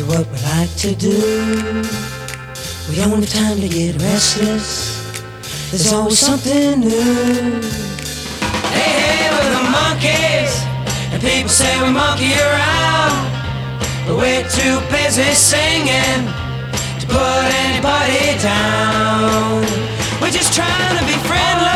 what we like to do. We don't have time to get restless. There's always something new. Hey, hey, we're the monkeys, and people say we monkey around, but we're too busy singing to put anybody down. We're just trying to be friendly